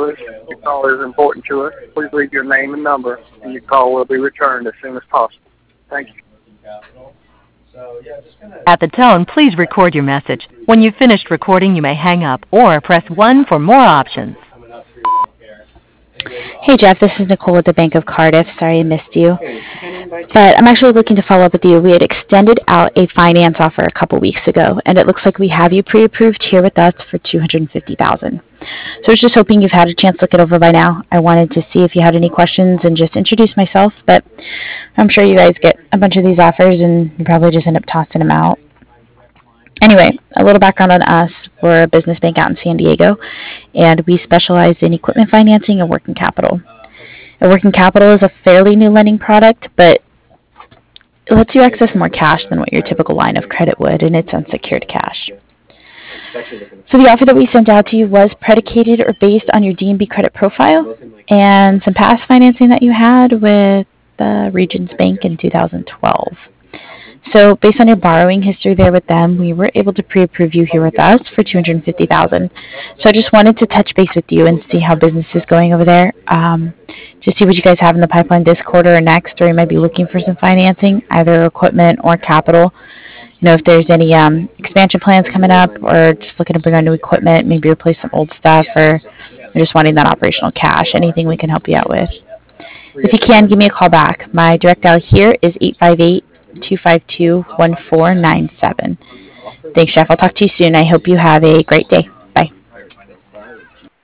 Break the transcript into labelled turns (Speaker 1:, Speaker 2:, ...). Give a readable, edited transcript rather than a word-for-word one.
Speaker 1: us. Your call is important to us. Please leave your name and number, and your call will be returned as soon as possible. Thank you.
Speaker 2: At the tone, please record your message. When you've finished recording, you may hang up or press 1 for more options.
Speaker 3: Hey Jeff, this is Nicole with the Bank of Cardiff. Sorry I missed you. But I'm actually looking to follow up with you. We had extended out a finance offer a couple weeks ago, and it looks like we have you pre-approved here with us for $250,000. So I was just hoping you've had a chance to look it over by now. I wanted to see if you had any questions and just introduce myself, but I'm sure you guys get a bunch of these offers and you probably just end up tossing them out. Anyway, a little background on us. We're a business bank out in San Diego, and we specialize in equipment financing and working capital. A working capital is a fairly new lending product, but it lets you access more cash than what your typical line of credit would, and it's unsecured cash. So the offer that we sent out to you was predicated or based on your D&B credit profile and some past financing that you had with Regions Bank in 2012. So based on your borrowing history there with them, we were able to pre-approve you here with us for $250,000. So I just wanted to touch base with you and see how business is going over there. To see what you guys have in the pipeline this quarter or next, or you might be looking for some financing, either equipment or capital. You know, if there's any expansion plans coming up, or just looking to bring on new equipment, maybe replace some old stuff, or just wanting that operational cash, anything we can help you out with. If you can, give me a call back. My direct dial here is 858-252-1497. Thanks, Jeff. I'll talk to you soon. I hope you have a great day.